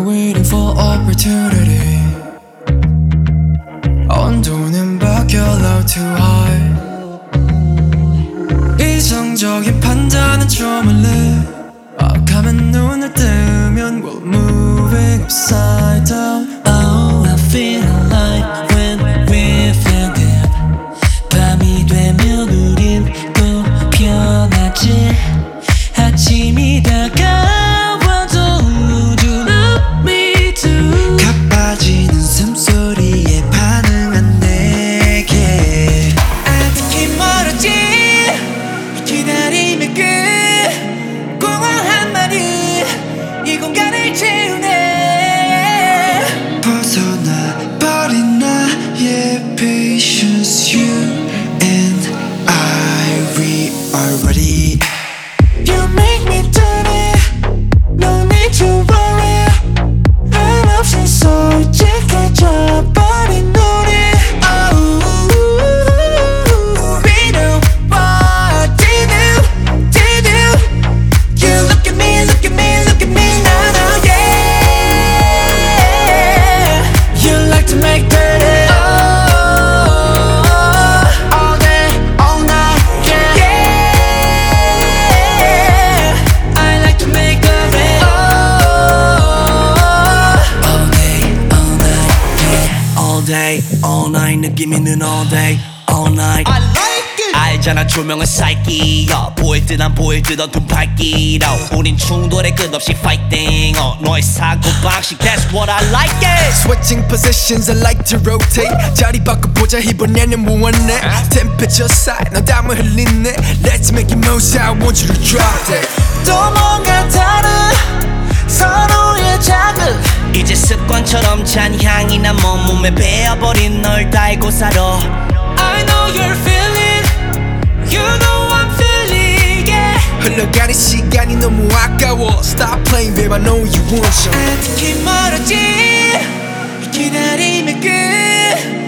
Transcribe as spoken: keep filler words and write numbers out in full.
waiting for opportunity. 온도는 바뀌어 low to high. 이성적인 판단은 좀 멀리. 악하면 눈을 뜨면 we're moving upside down. Oh, I feel like when we feel good. 밤이 되면 우린 또 변하지. 아침이 다가와도 you love me too. 가빠지는 숨소리에 반응한 내게 아득히 멀었지. 기다림의 끝. 공허한 한마디 이 공간을 채우네. 벗어나 버린 나의 patience. You and I, we are ready. You make me dirty. No need to worry. 한없이 솔직해져 버린 우리. Oh, we know what to do, to do. You look at me, look at me, look at me now, now, yeah. You like to make dirty. Oh, all day, all night, yeah, yeah. I like to make dirty. Oh, all day, all night, yeah. All day, all night 느낌 있는 all day, all night. I like it. 알잖아 조명은 살기여. 보일 듯 안 보일 듯 어둠 밝기로 우린 충돌에 끝없이 fighting. 어, 너의 사고방식 that's what I like it. Switching positions, I like to rotate. 자리 바꿔보자 이번에는 무한해. Temperature side, 너 땀을 흘리네. Let's make it most, I want you to drop that. 또 뭔가 다른 서로의 자극. 이제 습관처럼 찬 향이 난 몸에 배어버린 널 달고 살아. I know you're feeling, you know I'm feeling, yeah. 흘러가는 시간이 너무 아까워. Stop playing, babe, I know you want some. 아득히 멀었지. 기다림의 끝.